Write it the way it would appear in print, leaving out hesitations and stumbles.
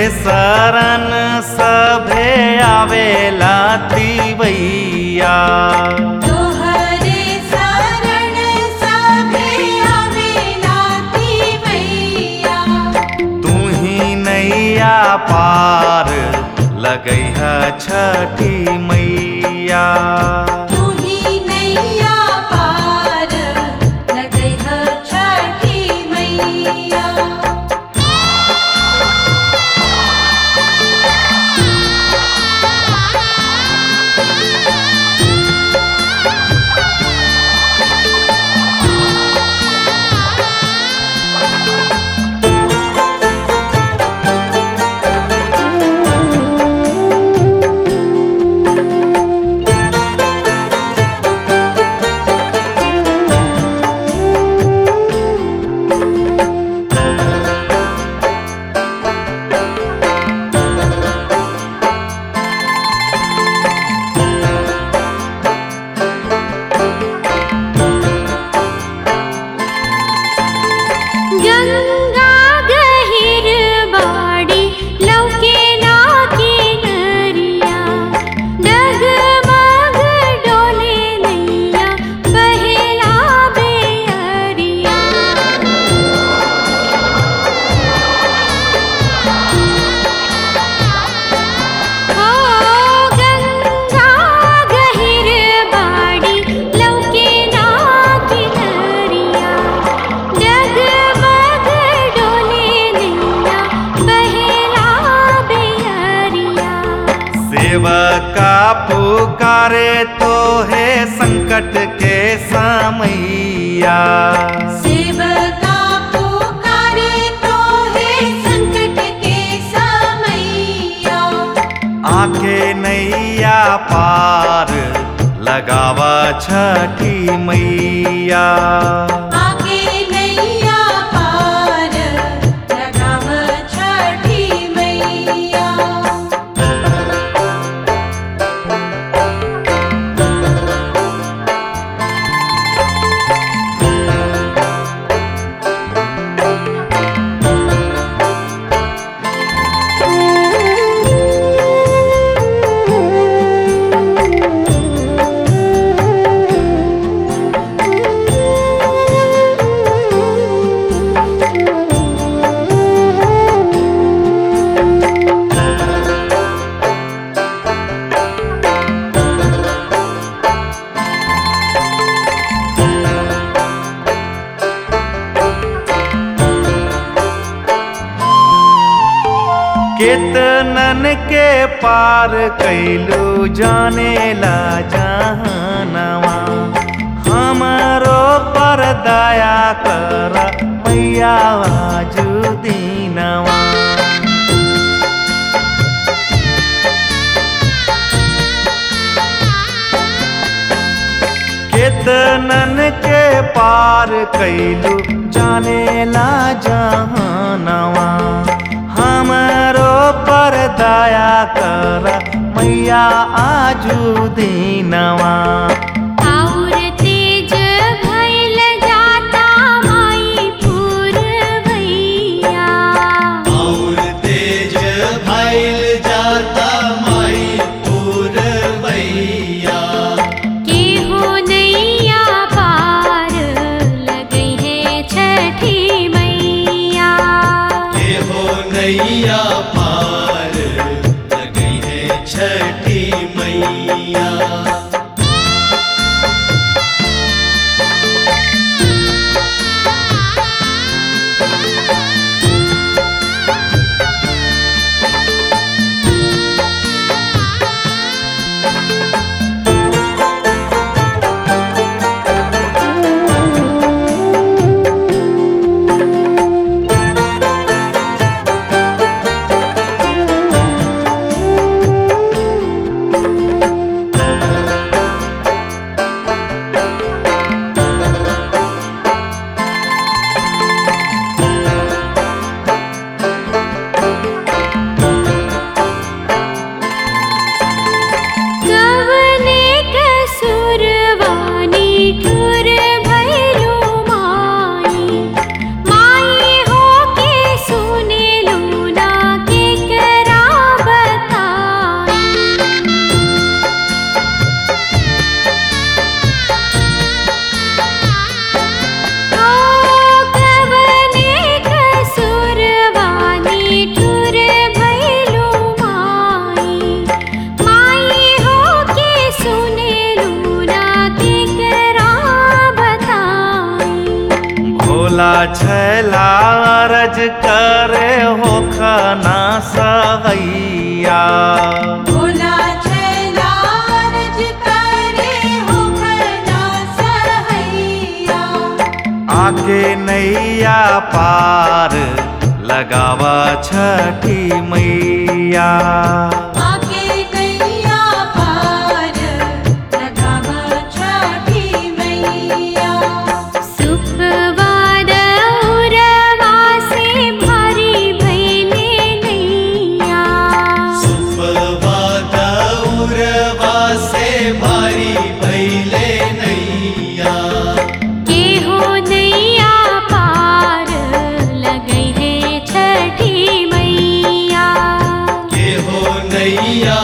शरण सभे आवेला तिवैया। तोहरे शरण सभे आवेला तिवैया। तू ही नैया पार लगैहा छठी मैया। तू ही नैया पार लगैहा छठी मैया। गंगा गहिर बाड़ी लौके ना किनरिया। डगमग डोले नैया बहेला बेअरिया। ओ गंगा गहिर बाड़ी लौके ना किनरिया। डगमग डोले नैया बहेला बेअरिया। सेवका पुकारे तो है संकट के समैया। सेवका पुकारे तो है संकट के समैया। आके नैया पार लगावा छठी मैया। आके नैया पार लगाव छठी मैया। केतनन के पार कैलू जानेला जहानवा। हमरो पर दया कर मैया आजू दीनवा। केतनन के पार कैलू जानेला जहानवा। हमरो पर दया कर मैया आजू दीनवा। और तेज भइल जाता माई पुरवैया। और तेज भइल जाता माई पुरवैया। केहो नैया पार लगै है छठी मैया। केहो नैया पार लगई है छठी मैया। छैला अरज करे होखना सहैया भोला छैला अरज करे होखना सहैया आके नैया पार लगावा छठी मैया आके नैया पार लगावा छठी मैया सुपवाद उरवा से भारी भैले नैया सुपवाद उरवा से भारी भैले नैया केहू नैया पार लगई है छठी मैया के हो नैया